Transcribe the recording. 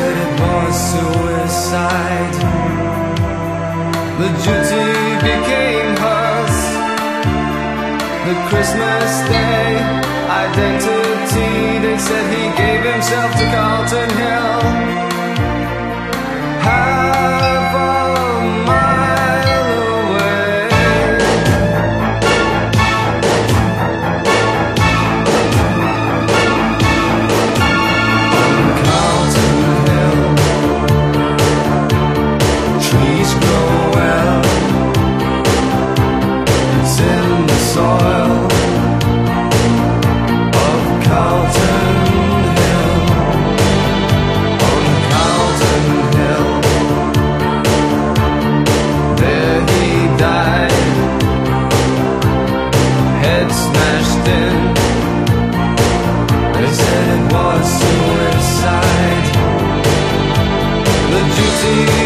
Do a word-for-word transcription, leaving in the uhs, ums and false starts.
said it was suicide. The duty became hers. The Christmas Day identity, they said he gave himself to Carlton Hill. Half a mile away. On Carlton Hill, trees grow well. It's in the soil of Carlton Hill. On Carlton Hill, there he died, head smashed in. They said it was suicide. The duty